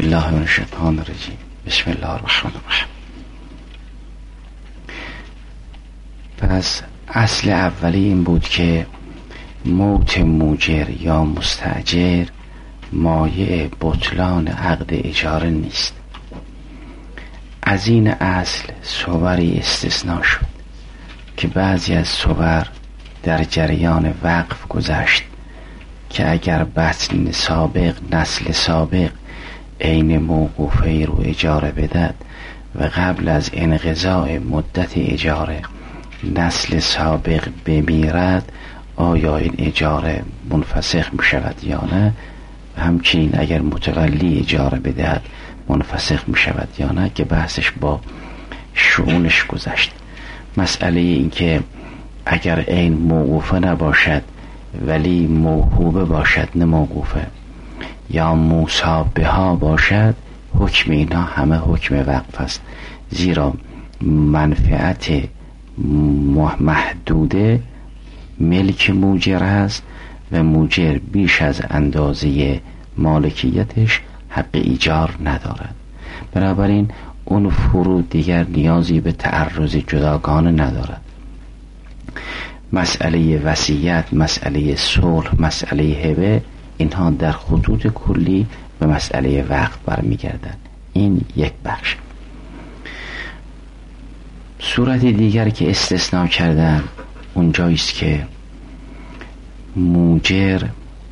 بالله من الشیطان الرجیم. بسم الله الرحمن الرحیم. پس اصل اولی این بود که موت موجر یا مستأجر مایه بطلان عقد اجاره نیست. از این اصل صوری استثناء شد که بعضی از صور در جریان وقف گذشت که اگر بطن سابق نسل سابق عین موقوفه رو اجاره بدهد و قبل از انقضاء مدت اجاره نسل سابق بمیرد، آیا این اجاره منفسخ می شود یا نه؟ و همچنین اگر متولی اجاره بدهد منفسخ می شود یا نه، که بحثش با شؤونش گذشت. مسئله این که اگر عین موقوفه نباشد ولی موهوبه باشد نه موقوفه، یا مصابه ها باشد، حکم اینا همه حکم وقف است، زیرا منفعت محدوده ملک موجر است و موجر بیش از اندازه مالکیتش حق ایجار ندارد. بنابراین اون فرود دیگر نیازی به تعرض جداگانه ندارد. مسئله وصیت، مسئله صلح، مسئله هبه، اینها در خطوط کلی به مسئله وقف برمیگردند. این یک بخش. صورت دیگر که استثناء کردن اونجاییست که موجر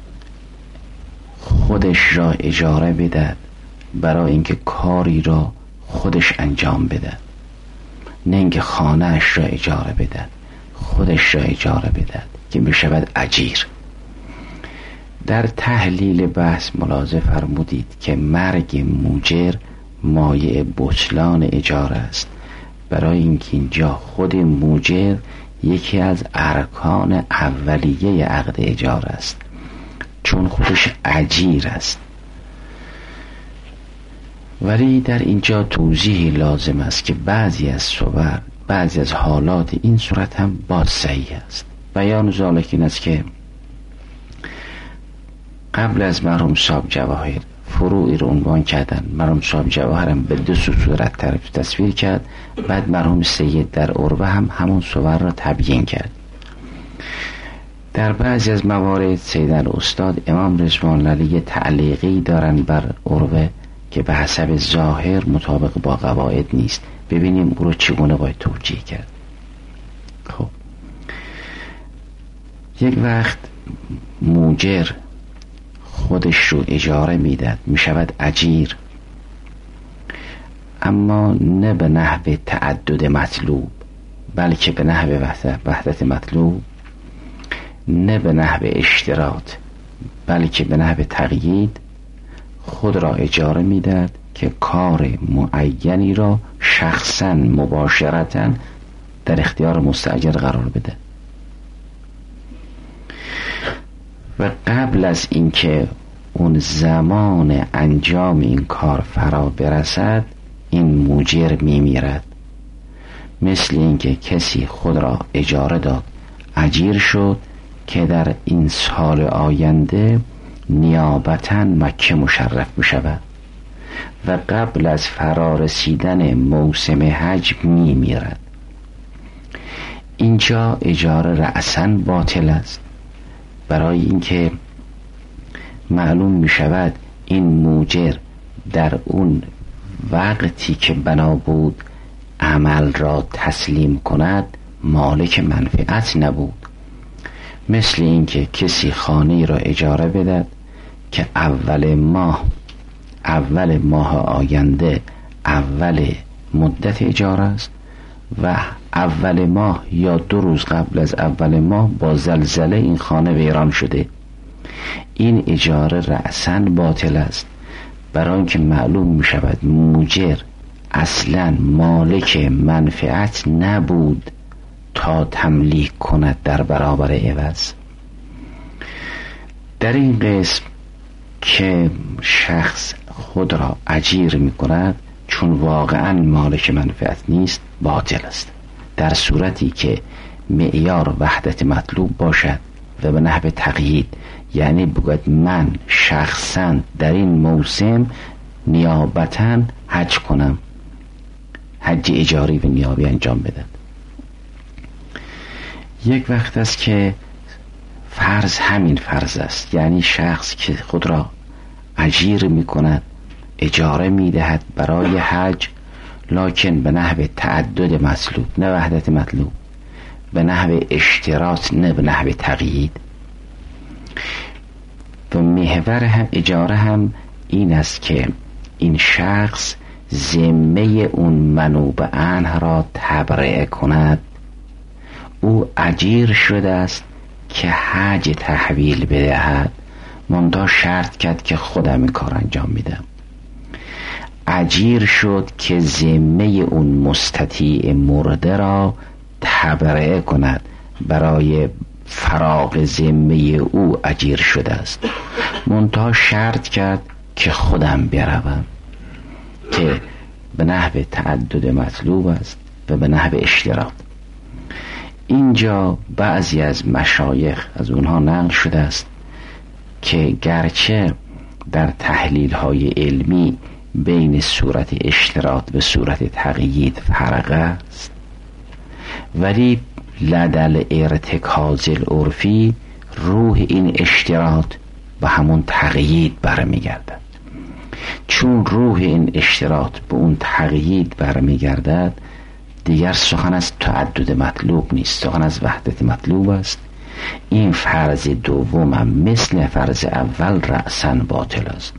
خودش را اجاره بدهد برای اینکه کاری را خودش انجام بدهد، نه اینکه خانه‌اش را اجاره بدهد، خودش را اجاره بدهد که بشود اجیر. در تحلیل بحث ملاحظه فرمودید که مرگ موجر مایه بطلان اجاره است، برای اینکه اینجا خود موجر یکی از ارکان اولیه عقد اجاره است، چون خودش اجیر است. ولی در اینجا توضیحی لازم است که بعضی از صور، بعضی از حالات این صورت هم باز صحیح است. بیان ذالک این است که قبل از مرحوم صاحب جواهر فروعی رو عنوان کردن. مرحوم صاحب جواهر هم به دو صورت تصویر کرد، بعد مرحوم سید در عروه هم همون صور را تبیین کرد. در بعضی از موارد سید الاستاد امام رضوان علیه تعلیقی دارن بر عروه که به حسب ظاهر مطابق با قواعد نیست. ببینیم او رو چگونه باید توجیه کرد. خب یک وقت موجر خودش رو اجاره میداد، میشود اجیر، اما نه به نحو تعدد مطلوب بلکه به نحو وحدت مطلوب، نه به نحو اشتراط بلکه به نحو تقیید خود را اجاره میداد که کار معینی را شخصا مباشرتا در اختیار مستاجر قرار بده و قبل از اینکه اون زمان انجام این کار فرا برسد این موجر میمیرد. مثل اینکه کسی خود را اجاره داد، اجیر شد که در این سال آینده نیابتا مکه مشرف بشود و قبل از فرا رسیدن موسم حج میمیرد. اینجا اجاره رأساً باطل است، برای اینکه معلوم می شود این موجر در اون وقتی که بنا بود عمل را تسلیم کند مالک منفعت نبود. مثل اینکه کسی خانه را اجاره بدهد که اول ماه آینده اول مدت اجاره است و اول ماه یا 2 روز قبل از اول ماه با زلزله این خانه ویران شده. این اجاره رأساً باطل است، برای اینکه معلوم می شود موجر اصلاً مالک منفعت نبود تا تملیک کند در برابر عوض. در این قسم که شخص خود را اجیر می کند چون واقعاً مالک منفعت نیست باطل است. در صورتی که معیار وحدت مطلوب باشد و به نحو تقیید، یعنی بگوید من شخصاً در این موسم نیابتاً حج کنم، حج اجاری و نیابی انجام بدم. یک وقت است که فرض همین فرض است، یعنی شخص که خود را اجیر می کند، اجاره می دهد برای حج، لکن به نحو تعدد مطلوب نه وحدت مطلوب، به نحو اشتراط نه به نحو تقیید. و محور هم اجاره هم این است که این شخص ذمه اون منوب عنه را تبرئه کند. او اجیر شده است که حج تحویل بدهد، منتها شرط کرد که خودم این کار انجام میدم. اجیر شد که ذمه اون مستطیع مرده را تبرئه کند، برای فراغ ذمه او اجیر شده است، منتها شرط کرد که خودم بروم، که به نحو تعدد مطلوب است و به نحو اشتراط. اینجا بعضی از مشایخ از اونها نقل شده است که گرچه در تحلیل های علمی بین صورت اشتراط و صورت تقیید فرق است، ولی لدل ارتکاز العرفی روح این اشتراط به همون تقیید برمیگردد. چون روح این اشتراط به اون تقیید برمیگردد، دیگر سخن از تعدد مطلوب نیست، سخن از وحدت مطلوب است. این فرض دوم هم مثل فرض اول رأساً باطل است.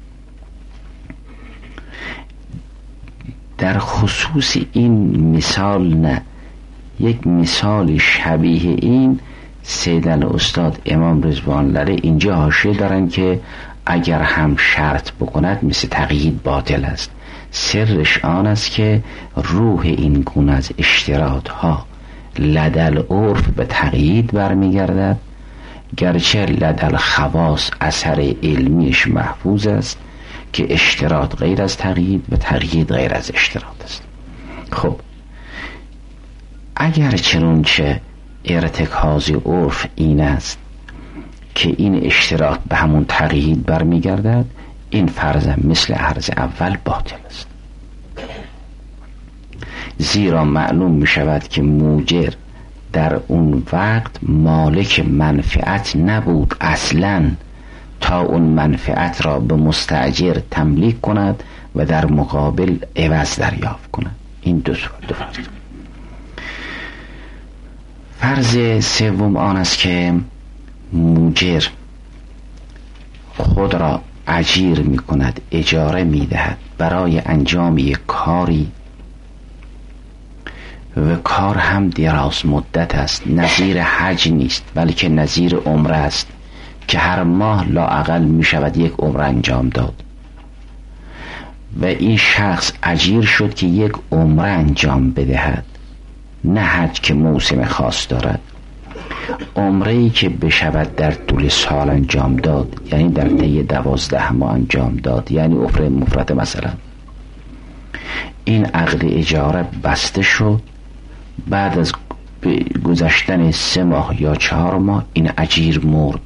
در خصوص این مثال نه، یک مثال شبیه این سید الاستاد امام رضوان لره اینجا حاشیه دارن که اگر هم شرط بکند مثل تقیید باطل است. سرش آن است که روح این گونه از اشتراط ها لدل عرف به تقیید برمیگردد، گرچه لدل خواص اثر علمیش محفوظ است که اشتراط غیر از تقیید و تقیید غیر از اشتراط است. خب اگر چنانچه ارتکاز عرف این است که این اشتراط به همون تقیید برمیگردد، این فرض مثل عرض اول باطل است، زیرا معلوم می شود که موجر در اون وقت مالک منفعت نبود اصلاً تا اون منفعت را به مستأجر تملیک کند و در مقابل عوض دریافت کند. این دو فرض. فرض سوم آن است که موجر خود را اجیر می کند، اجاره می دهد برای انجام یک کاری و کار هم دراز مدت است، نظیر حج نیست بلکه نظیر عمره است که هر ماه لااقل می شود یک عمره انجام داد و این شخص اجیر شد که یک عمره انجام بدهد، نه حج که موسم خاص دارد. عمره‌ای که بشود در طول سال انجام داد، یعنی در طی 12 ماه انجام داد، یعنی عمره مفرد مثلا. این عقد اجاره بسته شد، بعد از گذشتن 3 ماه یا 4 ماه این اجیر مرد.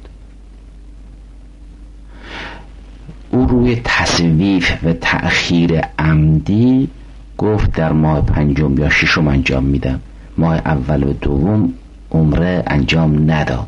او روی تصویف و تأخیر عمدی گفت در ماه 5 یا 6 انجام میدم، ماه اول و دوم عمره انجام نداد.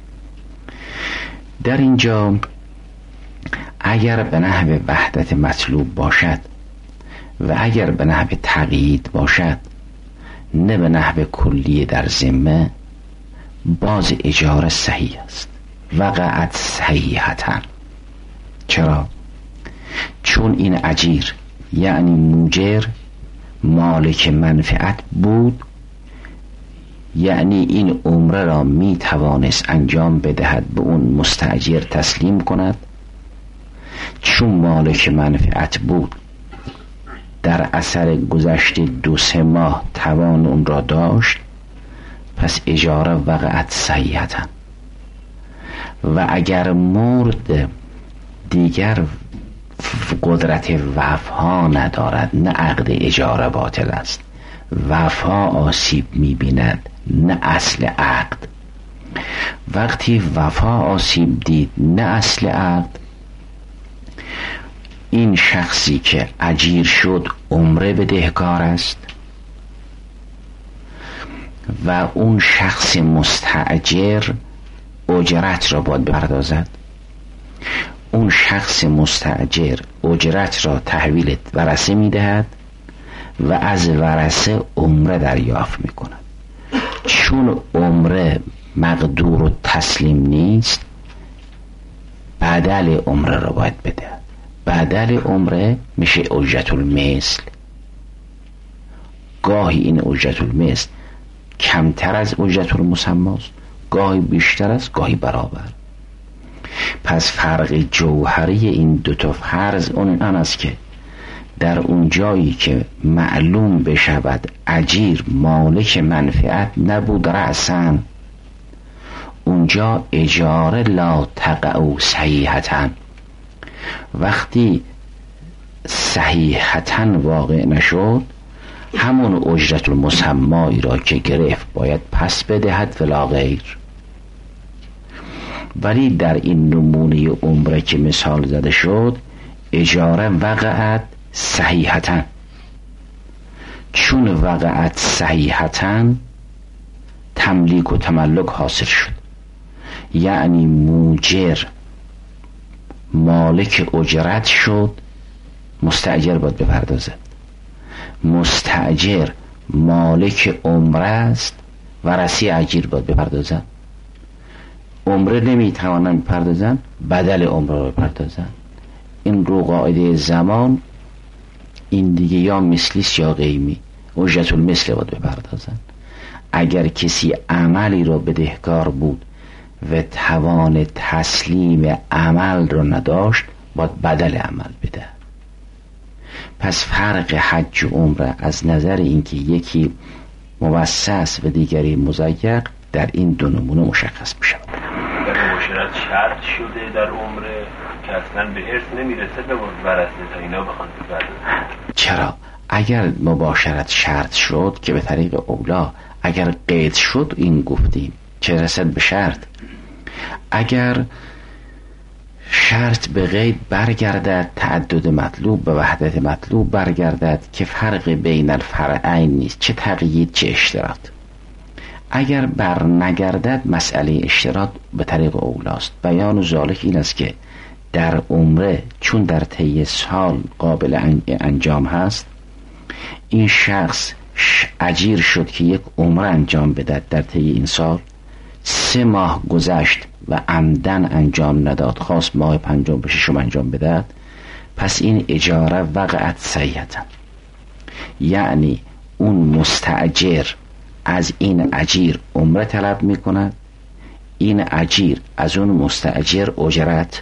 در اینجا اگر به نحو وحدت مطلوب باشد و اگر به نحو تقیید باشد، نه به نحو کلیه در ذمه، باز اجاره صحیح است، وقعت صحیحتاً. چرا؟ چون این اجیر یعنی موجر مالک منفعت بود، یعنی این عمره را می توانست انجام بدهد، به اون مستأجر تسلیم کند. چون مالک منفعت بود، در اثر گذشت 2-3 ماه توان اون را داشت، پس اجاره وقعت صحیحتاً. و اگر مرد دیگر قدرت وفا ندارد، نه عقد اجاره باطل است، وفا آسیب می‌بیند نه اصل عقد. وقتی وفا آسیب دید نه اصل عقد، این شخصی که اجیر شد عمره بدهکار است و اون شخص مستأجر اجرت را باید بپردازد. اون شخص مستأجر اجرت را تحویل ورثه میدهد و از ورثه عمره دریافت میکند. چون عمره مقدور و تسلیم نیست، بدل عمره را باید بده. بدل عمره میشه اجرت المثل. گاهی این اجرت المثل کمتر از اجرت المسمی است، گاهی بیشتر است، گاهی برابر. پس فرق جوهری این دوتا فرض اون است که در اون جایی که معلوم بشود اجیر مالک منفعت نبود رأساً، اونجا اجاره لا تقع صحیحتاً. وقتی صحیحتاً واقع نشد، همون اجرت المسمی را که گرفت باید پس بدهد ولا غیر. ولی در این نمونه عمره که مثال زده شد، اجاره وقعت صحیحتاً. چون وقعت صحیحتاً، تملیک و تملک حاصل شد. یعنی موجر مالک اجرت شد، مستأجر باید بپردازد. مستأجر مالک عمره است، ورثه اجیر باید بپردازد. عمره نمیتوانند بپردازند، بدل عمره رو بپردازند. این رو قاعده زمان این دیگه یا مثلیست یا غیمی، اجرت المثل باید بپردازند. اگر کسی عملی رو بدهکار بود و توان تسلیم عمل رو نداشت، باید بدل عمل بده. پس فرق حج و عمره از نظر اینکه یکی موسس و دیگری مضیق در این دو نمونه مشخص میشه. در مباشرت شرط شده در عمره که اصلا به ارث نمیرسه به ورثه تا اینا بخوان بپردازن. چرا؟ اگر مباشرت شرط شد که به طریق اولا، اگر قید شد این گفتیم چه رسد به شرط. اگر شرط به قید برگردد، تعدد مطلوب به وحدت مطلوب برگردد که فرق بین الفرعین نیست، چه تقیید چه اشتراط. اگر بر نگردد مسئله اشتراط به طریق اولاست. بیان ذالک این است که در عمره چون در طی سال قابل انجام هست، این شخص اجیر شد که یک عمره انجام بدهد در طی این سال. 3 ماه گذشت و عمدن انجام نداد، خواست ماه 5 به 6 انجام بدهد، پس این اجاره وقعت صحیحتاً. یعنی اون مستأجر از این اجیر عمره طلب میکند، این اجیر از اون مستأجر اجرت.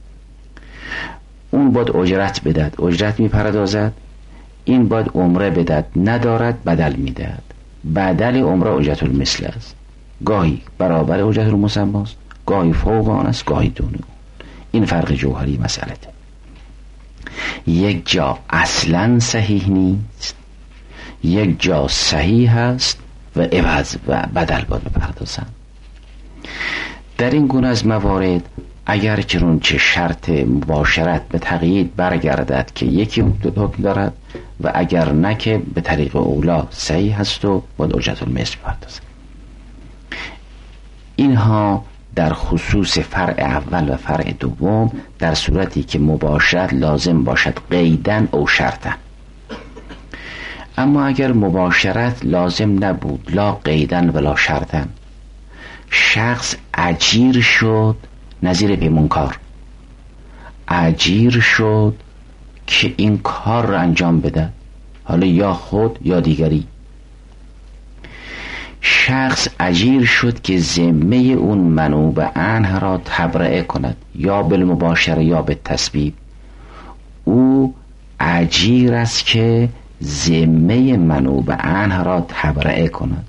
اون باید اجرت بدهد، اجرت میپردازد. این باید عمره بدهد، ندارد بدل میدهد. بدل عمره اجرت المثل است. گاهی برابر اجرت المسمی است، گاهی فوق آن است، گاهی دون اون. این فرق جوهری مسئله. یک جا اصلا صحیح نیست، یک جا صحیح است و عوض و بدل باید بپردازند. در این گونه از موارد اگر چه شرط مباشرت به تقیید برگردد که یکی حکم دارد و اگر نه که به طریق اولا صحیح هست و باید اجرت المثل بپردازند. اینها در خصوص فرع اول و فرع دوم در صورتی که مباشرت لازم باشد قیدن او شرطن. اما اگر مباشرت لازم نبود، لا قیدن ولا شرطن، شخص اجیر شد، نظیر پیمانکار اجیر شد که این کار را انجام بده، حالا یا خود یا دیگری. شخص اجیر شد که ذمه اون منوب عنه را تبرئه کند، یا بالمباشره یا بالتسبیب. او اجیر است که ذمه منوب عنه را تبرئه کند.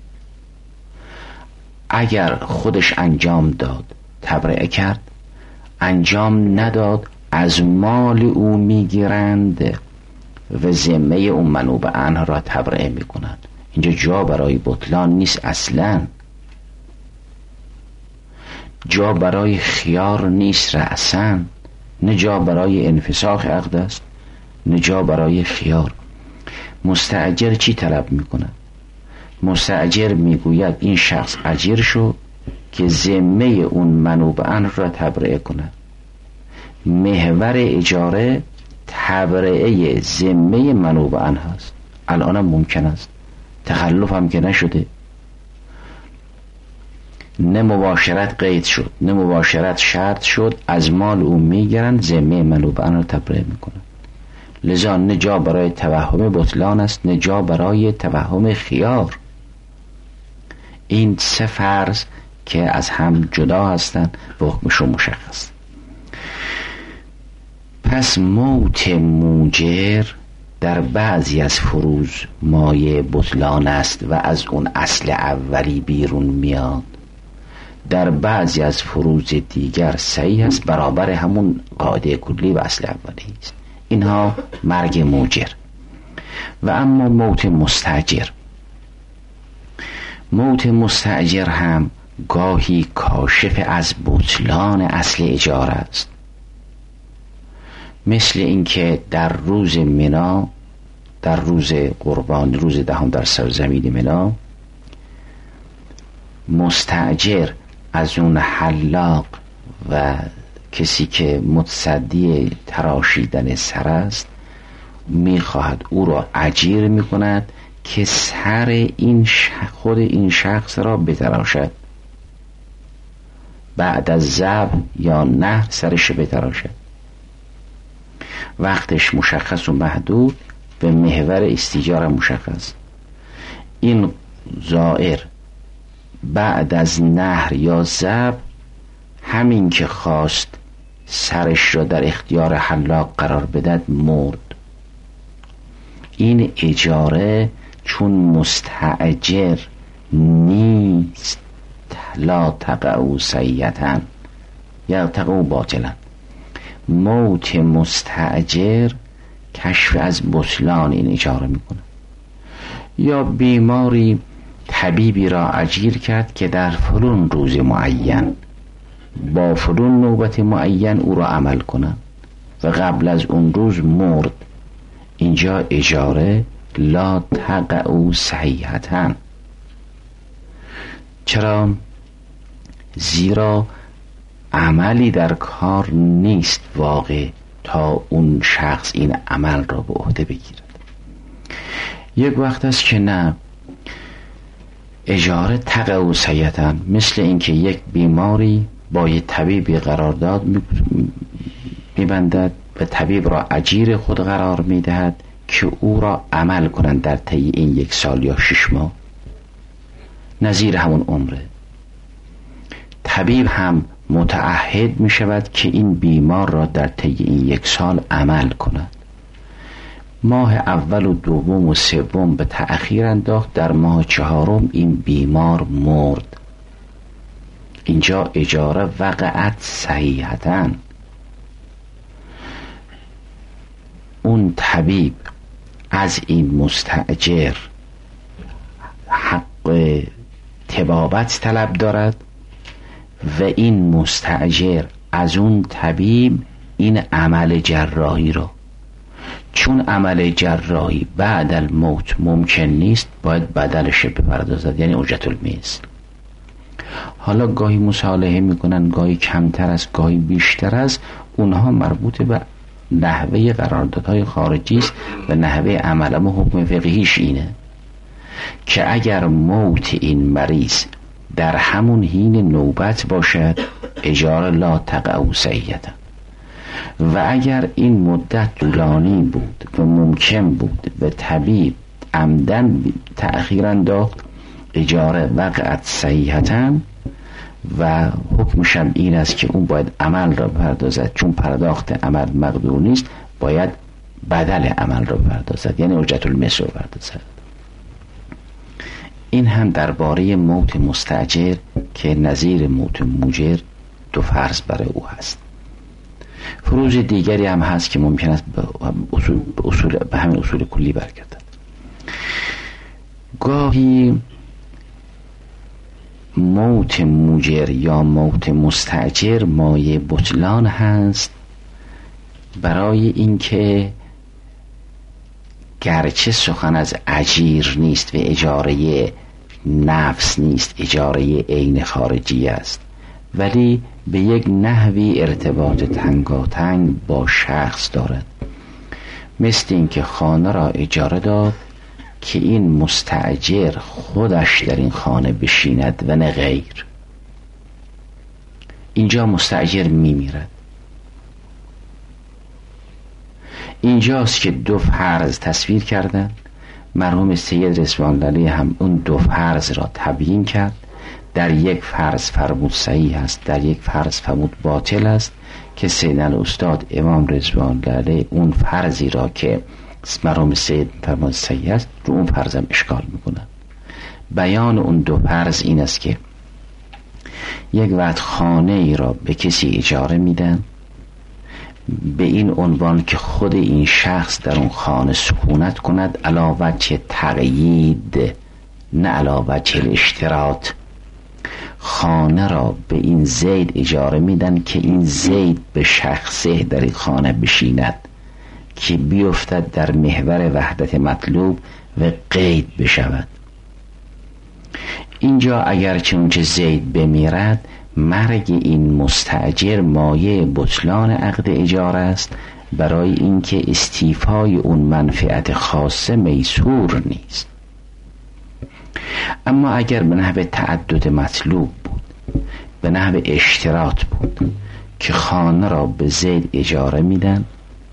اگر خودش انجام داد تبرئه کرد، انجام نداد از مال او میگیرند و ذمه اون منوب عنه را تبرئه میکنند. اینجا جا برای بطلان نیست، اصلا جا برای خیار نیست، رأساً نه جا برای انفساخ عقد است، نه جا برای خیار. مستأجر چی طلب میکنه؟ مستأجر میگوید این شخص اجیر شو که ذمه اون منوبعا را تبرئه کنه. محور اجاره تبرئه ذمه منوبعا هست. الان هم ممکن است، تخلف هم که نشده، نه مباشرت قید شد نه مباشرت شرط شد، از مال اون میگیرن، ذمه منوبعا را تبرئه میکنن. لذا نه جا برای توهم بطلان است، نه جا برای توهم خیار. این سه فرض که از هم جدا هستند و حکمشون مشخص. پس موت موجر در بعضی از فروض مایه بطلان است و از اون اصل اولی بیرون میاد، در بعضی از فروض دیگر صحیح است، برابر همون قاعده کلی و اصل اولی است. اینها مرگ موجر. و اما موت مستأجر، موت مستأجر هم گاهی کاشف از بطلان اصل اجاره است. مثل اینکه در روز منا، در روز قربان، روز 10 در سرزمین منا، مستأجر از اون حلاق و کسی که متصدی تراشیدن سر است میخواهد او را اجیر میکند که سر خود این شخص را بتراشد، بعد از ذبح یا نحر سرش بتراشد. وقتش مشخص و محدود و محور استیجار مشخص. این زائر بعد از نحر یا ذبح همین که خواست سرش را در اختیار حلاق قرار بدهد مرد. این اجاره چون مستأجر نیست، لا تقعوا سیئة یا تقعوا باطلا. موت مستأجر کشف از بطلان این اجاره میکنه. یا بیماری طبیبی را اجیر کرد که در فلان روز معین با فلان نوبت معین او را عمل کنند و قبل از اون روز مرد. اینجا اجاره لا تقعوا صحیحتاً. چرا؟ زیرا عملی در کار نیست واقع تا اون شخص این عمل را به عهده بگیرد. یک وقت است که نه، اجاره تقعوا صحیحتاً، مثل اینکه یک بیماری با یک طبیبی قرارداد میبندد و طبیب را اجیر خود قرار میدهد که او را عمل کنند در طی این 1 سال یا 6 ماه، نظیر همون عمره. طبیب هم متعهد می شود که این بیمار را در طی این 1 سال عمل کند. ماه اول و دوم و سوم به تأخیر انداخت، در ماه 4 این بیمار مرد. اینجا اجاره وقعت صحیحتاً. اون طبیب از این مستأجر حق طبابت طلب دارد و این مستأجر از اون طبیب این عمل جراحی رو، چون عمل جراحی بعد الموت ممکن نیست، باید بدلش بپردازد، یعنی اجرت المثل. حالا گاهی مصالحه میکنن، گاهی کمتر از، گاهی بیشتر از، اونها مربوط به نحوه قراردادهای خارجی است و نحوه عمل و حکم فقهیش اینه که اگر موت این مریض در همون حین نوبت باشد اجاره لا تقعوا صحیحة، و اگر این مدت طولانی بود و ممکن بود و طبیب عمدن تأخیر انداخت اجاره وقعت صحیحة و حکمش هم این است که اون باید عمل را بپردازد، چون پرداخت عمل مقدور نیست باید بدل عمل را بپردازد، یعنی اجرت المثل را بپردازد. این هم درباره موت مستأجر که نظیر موت موجر 2 فرض برای او هست. فروض دیگری هم هست که ممکن است به همین اصول کلی برگردد. گاهی موت موجر یا موت مستأجر مایه بطلان هست برای اینکه گرچه سخن از اجیر نیست و اجاره نفس نیست، اجاره عین خارجی است، ولی به یک نحوی ارتباط تنگاتنگ با شخص دارد. مثل اینکه خانه را اجاره داد که این مستأجر خودش در این خانه بشیند و نه غیر. اینجا مستأجر میمیرد. اینجاست که دو فرض تصویر کردن. مرحوم سید رضوان الله هم اون دو فرض را تبیین کرد. در یک فرض فرمود صحیح است، در یک فرض فرمود باطل است، که سید الاستاد امام رضوان الله اون فرضی را که مرحوم سید فرمود صحیح است رو اون فرض هم اشکال میکنن. بیان اون دو فرض این است که یک وقت خانه ای را به کسی اجاره میدن به این عنوان که خود این شخص در اون خانه سکونت کند، علی وجه تقیید نه علی وجه الاشتراط. خانه را به این زید اجاره میدن که این زید به شخصه در این خانه بشیند که بیفتد در محور وحدت مطلوب و قید بشود. اینجا اگرچه اونچه زید بمیرد، مرگ این مستأجر مایه بطلان عقد اجاره است، برای اینکه استیفای اون منفعت خاصه میسور نیست. اما اگر به نحو تعدد مطلوب بود، به نحو اشتراط بود که خانه را به زید اجاره میدن،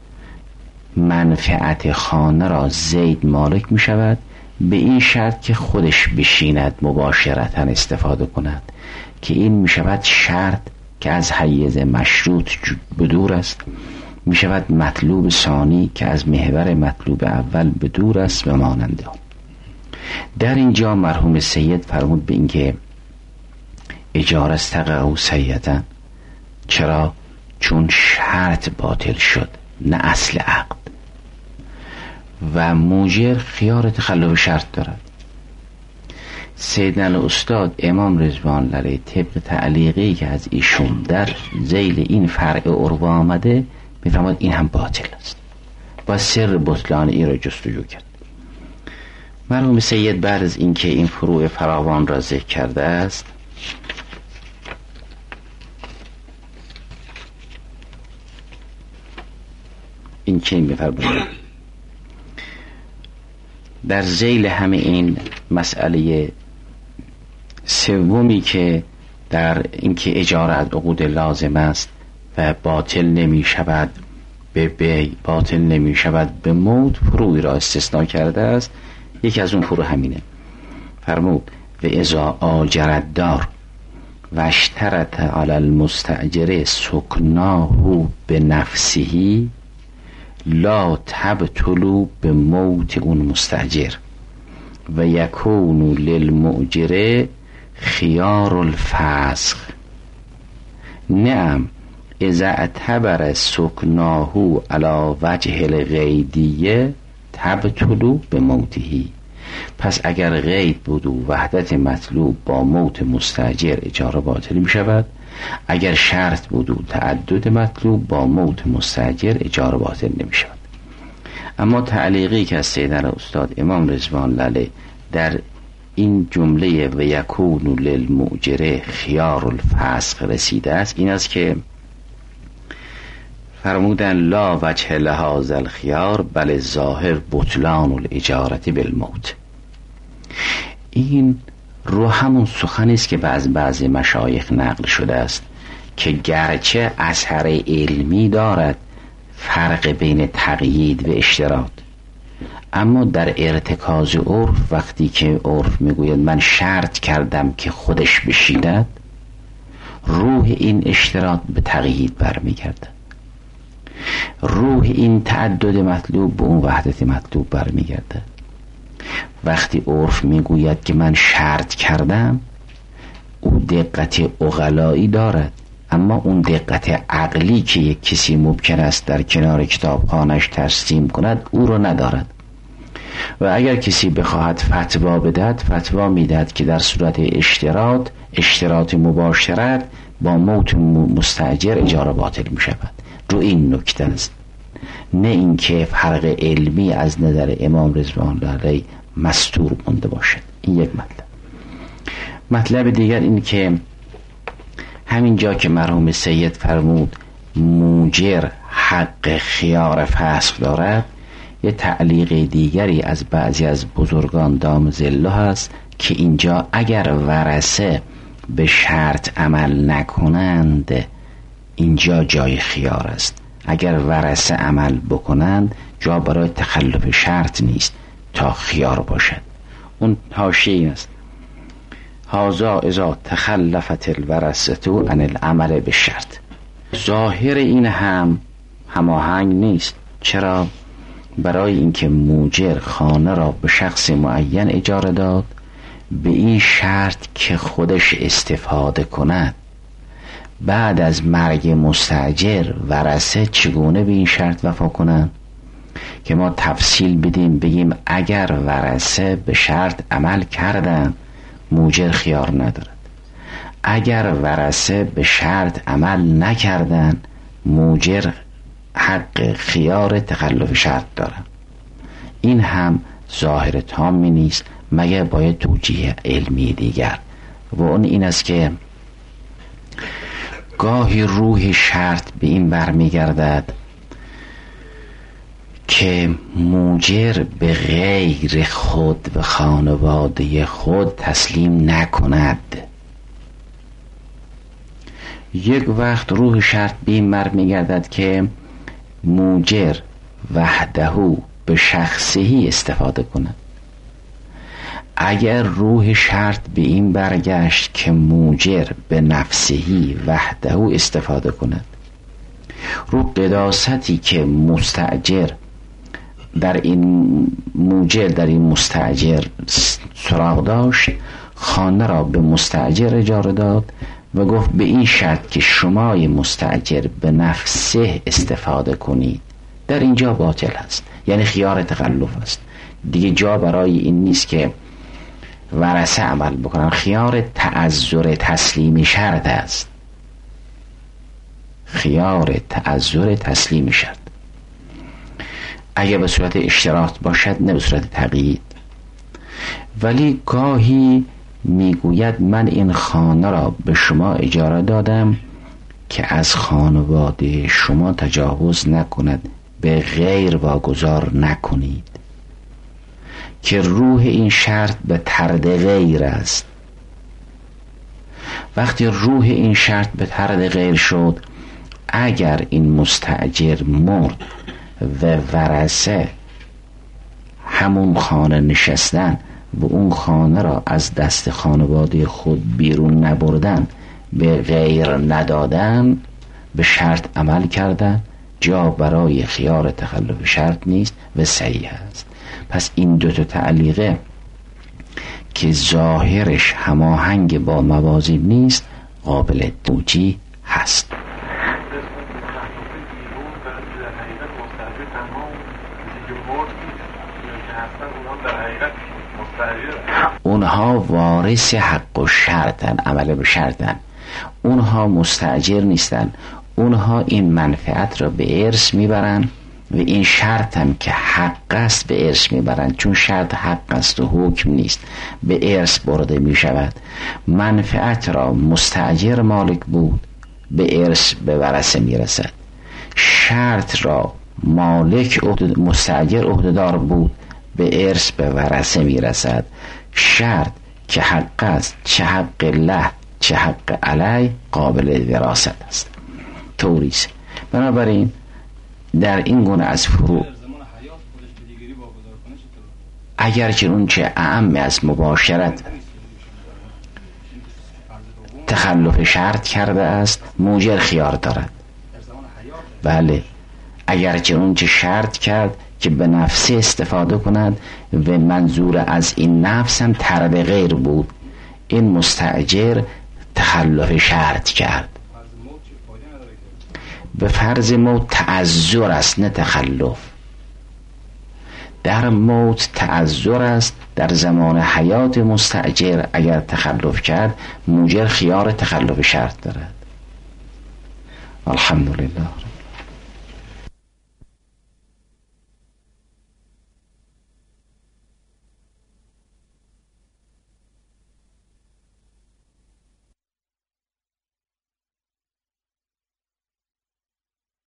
منفعت خانه را زید مالک می شود، به این شرط که خودش بشیند مباشرتا استفاده کند، که این می شود شرط که از حیز مشروط بدور است، می شود مطلوب ثانی که از محور مطلوب اول بدور است و ماننده. در اینجا مرحوم سید فرمود به اینکه اجاره استقعو سیدن. چرا؟ چون شرط باطل شد نه اصل عقد، و موجر خیار تخلف شرط دارد. سیدنا الاستاد امام رضوان الله طبق تعلیقی که از ایشون در ذیل این فرع عرو آمده میفرماد این هم باطل است. با سر بطلان این را جستجو کرد. مرحوم سید بعد از اینکه این فروع فراوان را ذکر کرده است، این چه میفرماید؟ در ذیل همه این مسئله سومی که در اینکه اجاره از عقود لازم است و باطل نمی شود به بیع، باطل نمی شود به موت، فروعی را استثناء کرده است. یکی از اون فروع همینه. فرمود و اذا آجرت دار و اشترط علی المستأجر سکناه به نفسه لا تبطلوا به موت اون مستأجر و یکون للمؤجر خیار الفسخ. نعم اذا اعتبر سکناه علی وجه الغیدیه تبطلوا به موتهی. پس اگر غید بود و وحدت مطلوب با موت مستأجر اجاره باطل می شود، اگر شرط بود و تعدد مطلوب با موت مستأجر اجاره باطل نمی شود. اما تعلیقی که از سیدنا استاد امام رضوان الله در این جمله و یکون للمؤجر خیار الفسخ رسیده است این است که فرمودن لا وجه لهذا الخیار بل ظاهر بطلان الاجارت بالموت. این رو همون سخنی است که بعض مشایخ نقل شده است که گرچه اثر علمی دارد فرق بین تقیید و اشتراط، اما در ارتکاز عرف وقتی که عرف میگوید من شرط کردم که خودش بشیند، روح این اشتراط به تقیید برمیگردد، روح این تعدد مطلوب به اون وحدت مطلوب برمیگردد. وقتی عرف میگوید که من شرط کردم، او دقت عقلایی دارد، اما اون دقت عقلی که یک کسی ممکن است در کنار کتابخانش ترسیم کند او رو ندارد. و اگر کسی بخواهد فتوا بدهد، فتوا میدهد که در صورت اشتراط مباشرت با موت مستأجر اجاره باطل می شود. رو این نکته است. نه اینکه فرق علمی از نظر امام رضوان الله علیه مستور مونده باشد. این یک مطلب. مطلب دیگر این که همین جا که مرحوم سید فرمود موجر حق خیار فسخ دارد، یه تعلیق دیگری از بعضی از بزرگان دام ظله هست که اینجا اگر ورثه به شرط عمل نکنند اینجا جای خیار است، اگر ورثه عمل بکنند جا برای تخلف شرط نیست تا خیار باشد. اون حاشیه این است: هذا اذا تخلفت الورثه عن العمل بالشرط. ظاهر این هم هماهنگ نیست. چرا؟ برای اینکه موجر خانه را به شخص معین اجاره داد به این شرط که خودش استفاده کند. بعد از مرگ مستاجر ورثه چگونه به این شرط وفا کنند؟ که ما تفصیل بدیم بگیم اگر ورثه به شرط عمل کردن موجر خیار ندارد، اگر ورثه به شرط عمل نکردن موجر حق خیار تخلف شرط دارد. این هم ظاهر تامی نیست مگر باید توجیه علمی دیگر، و اون این است که گاهی روح شرط به این برمیگردد که موجر به غیر خود و خانواده خود تسلیم نکند. یک وقت روح شرط به این برمیگردد که موجر وحدهو به شخصی استفاده کند. اگر روح شرط به این برگشت که موجر به نفسهی وحدهو استفاده کند، رو قداستی که مستاجر در این موجر در این مستاجر سراغ داشت، خانه را به مستاجر اجاره داد و گفت به این شرط که شمای مستاجر به نفسه استفاده کنید. در اینجا باطل است، یعنی خیار تخلف است. دیگه جا برای این نیست که ورثه عمل بکنن. خیار تعذر تسلیمی شرط است، خیار تعذر تسلیمی شرط. اگه به صورت اشتراط باشد نه به صورت تقیید. ولی گاهی میگوید من این خانه را به شما اجاره دادم که از خانواده شما تجاوز نکند، به غیر واگذار نکنید، که روح این شرط به طرد غیر است. وقتی روح این شرط به طرد غیر شد، اگر این مستاجر مرد و ورثه همون خانه نشستن و اون خانه را از دست خانواده خود بیرون نبردن، به غیر ندادن، به شرط عمل کردن، جا برای خیار تخلف شرط نیست و صحیح است. پس این دوتا تعلیقه که ظاهرش هماهنگ با موازین نیست قابل توجیه هست. اونها وارث حق و شرطن، عمل به شرطن، اونها مستاجر نیستن. اونها این منفعت را به ارث میبرن و این شرط هم که حق است به ارث میبرن، چون شرط حق است و حکم نیست، به ارث برده میشود. منفعت را مستاجر مالک بود، به ارث به ورثه میرسد. شرط را مالک مستاجر عهدهدار بود، به ارث به ورثه میرسد. شرط که حق است، چه حق له چه حق علی، قابل وراثت است، توریث. بنابراین در این گونه از فروع اگرچه اون چه اعم از مباشرت تخلف شرط کرده است موجر خیار دارد. بله، اگرچه اون چه شرط کرد که به نفس استفاده کند و منظور از این نفس هم طرد غیر بود، این مستاجر تخلف شرط کرد. به فرض موت تعذر است نه تخلف. در موت تعذر است، در زمان حیات مستاجر اگر تخلف کرد موجر خیار تخلف شرط دارد. الحمدلله.